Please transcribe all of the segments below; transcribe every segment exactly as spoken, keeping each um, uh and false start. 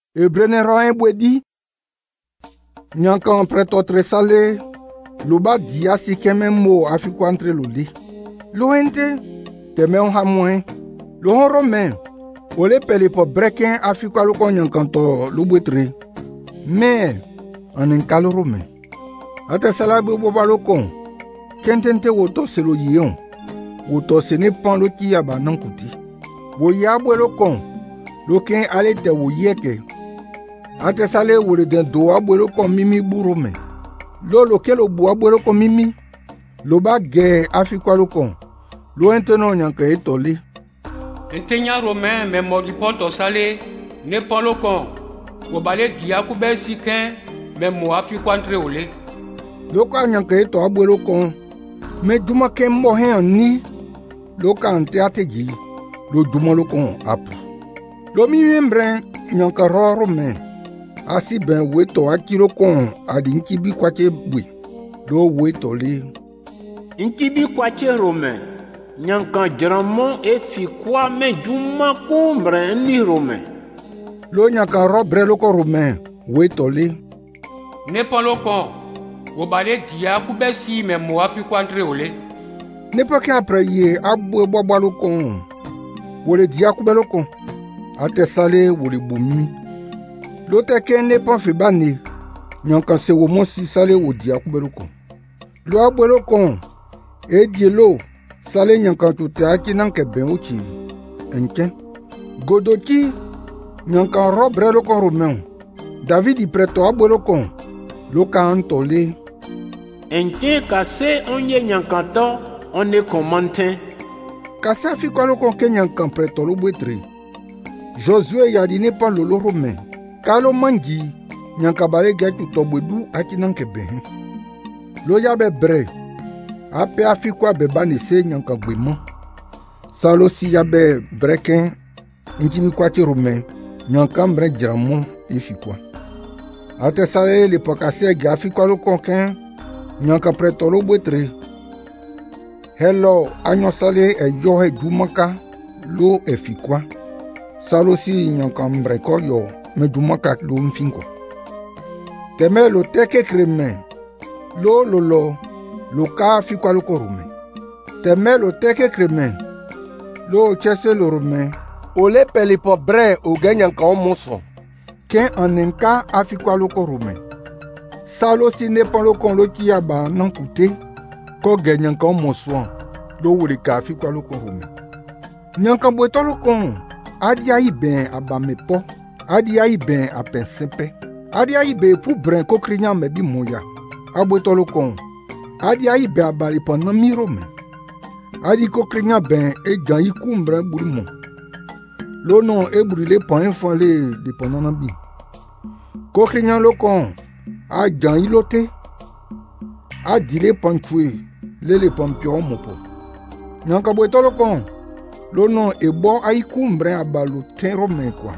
Ebrene roin bwedi. Nyankan preto tre sale. Loba dia si kemen mo afiku entre loli. Lo ente. Teme on hamwen. Lo hon romain. Ole pele po breken afiku alukon nyankan to lubwetre. Mais, en un calo romain. Ate salabe boba lokon. Kentente woto se lo yion. Woto se ne pan lo ki yaba nan kuti. Wo yabwe lokon. Loken ale te wo yeke. Ate sale wole den do abwe lokon mimi burome. Lo loke lo bu abwe lokon mimi. Lo ba ge afikwa lokon. Lo ente no nyanke etoli. Ente nya romain me modi poto sale ne pan lokon. Wo bale dia ku be siken me mo afikwa entre ole. Loka nyanke eto abwe lokon. Me duma ken mo hen ni. Loka ante ateji. Lo duma lokon apu. Lo mi membre nyanka ro romain. Asi ben weto akilo kon adi nkibi kwache bwe. Do weto li. Nkibi kwache romain. Nyankan dramon e fi kwa me duma kumbre ni romain. Lo nyankan ro bre loko romain. Weto li. Ne pan lokon. Wo bale dia ku be si me mo afi kwa entre ole. Ne pa ke apre ye abwe bwa lokon. Wole dia ku be lokon. Ate sale wole bumi. Lo te ken ne pan fe bani. Nyankan se wo monsi sale wo dia ku be lokon. Lo abwe lokon. E die lo. Sale nyankan tute aki nanke ben uchi. Enken. Godoki. Nyankan ro bre lokon romain. David i preto abwe lokon. Loka antole. Enken kase onye nyankanto on e komante. Kase fi kwa lokon ke nyankan preto lo bwetre. Josué yadine pan lolo romain. Kalo mangi nyankabale getu tobwedu aki nanke ben. Lo yabe bre. Ape afi kwa beba nise nyankagwemo. Salo si yabe breken. Njibi kwa ti romain. Nyankan bre jramon ifi kwa. Ate sale le pokase gafi kwa lo konken. Nyanka preto lo bwetre. Hello, anyo sale e yo he jumaka lo e fi kwa. Salo si nyanka mbreko yo me jumaka lo mfinko. Teme lo teke kreme. Lo lo lo. Lo ka fi kwa lo korume. Teme lo teke kreme. Lo chese lo rume. Ole peli po bre o gen nyanka o monson. Ken anenka afikwa loko rome. Salo si ne pan lokon lo ki yaba nan kute. Ko gen nyankan monswan. Lo wole ka afikwa loko rome. Nyankan bweto lokon. Adi ayi ben abame po. Adi ayi ben apen sepe. Adi ayi ben pou bren ko krinyan mebi moya. Abweto lokon. Adi ayi ben abali pan nan mi rome. Adi ko krinyan ben e jan yi kumbren burimon. Lo non e brûlé pan enfant le de pendant bi. Ko krinyan lokon a jan ilote. A dile pan tue le le pan pio mopo. Nyanka bweto lokon. Lo non e bo a ikumbre abalo ten romain kwa.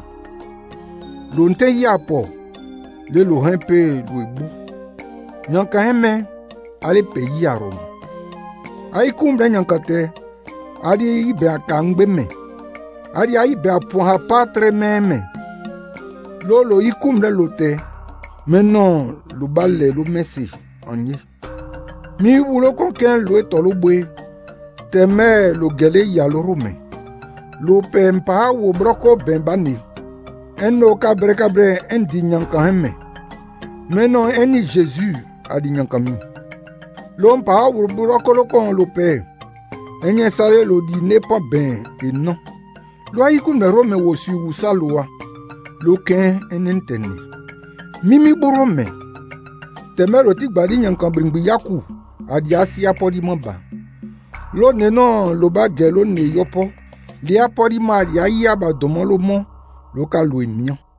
Lo nte yapo le lo hempe lo ebu. Nyanka heme ale pe ya Rome. A ikumbre nyanka te ali ibe akangbe me. Adi ayi be apon ha patre meme. Lolo ikum le lote. Menon lo bale lo mesi anye. Mi wulo konken lo eto lo bwe. Teme lo gele ya lo rome. Lo pe mpa wo broko ben bani. Eno kabre kabre endi nyanka heme. Menon eni Jésus adi nyanka mi. Lo mpa wo broko lo kon lo pe. Enye sale lo di ne pa ben e non. Lo ayiku ne rome wo si wusa loa. Lo ken enentene. Mimi borome. Teme lo tik badi nyankan bringbi yaku. Adi asi apodi mamba. Lo nenon lo ba gelo ne yopo. Li apodi ma adi ayi aba domo lo mon. Lo ka lo emian.